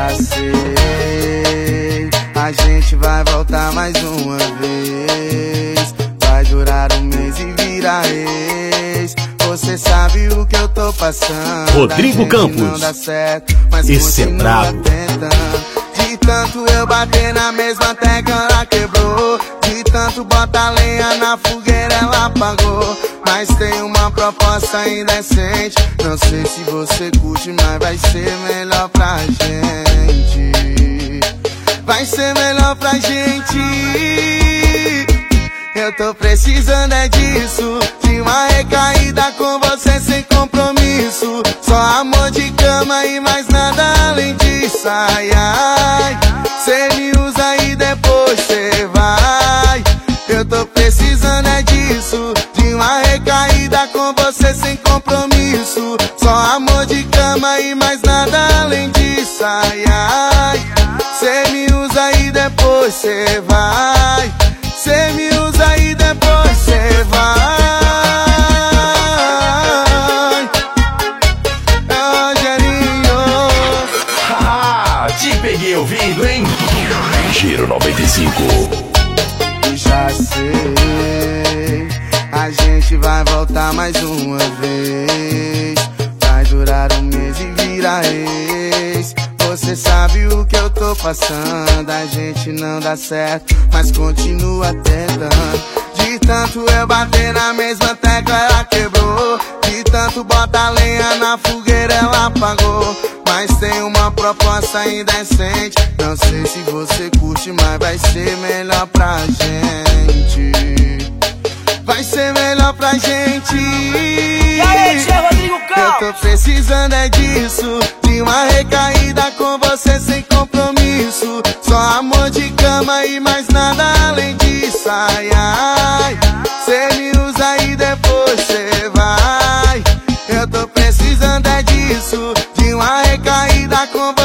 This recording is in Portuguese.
Já sei, a gente vai voltar mais uma vez. Vai durar um mês e vira ex. Você sabe o que eu tô passando. Rodrigo Campos, não dá certo, mas esse é brabo. Tentando. De tanto eu bater na mesma tecla, ela quebrou. De tanto botar lenha na fogueira, ela apagou. Mas tem uma proposta indecente. Não sei se você curte, mas vai ser melhor pra gente. Vai ser melhor pra gente. Eu tô precisando é disso, de uma recaída com você sem compromisso. Só amor de cama e mais nada além disso. Ai, ai, cê me usa e depois cê vai. Eu tô precisando é disso, de uma recaída com você sem compromisso. Só amor de cama e mais nada além disso. Ai, ai, cê me usa e depois cê vai. Cê me usa e depois cê vai. É Rogerinho. Te peguei ouvindo, hein? Giro 95. Já sei, a gente vai voltar mais uma vez. Vai durar um mês e vira ex. Você sabe o que eu tô passando. A gente não dá certo, mas continua tentando. De tanto eu bater na mesma tecla, ela quebrou. De tanto botar lenha na fogueira, ela apagou. Mas tem uma proposta indecente. Não sei se você curte, mas vai ser melhor pra gente. Vai ser melhor pra gente. E aí, tia Rodrigo Campos? Eu tô precisando é disso, de uma recaída com você sem compromisso. Só amor de cama e mais nada além disso. Ai, ai, cê me usa e depois cê vai. Eu tô precisando é disso, de uma recaída com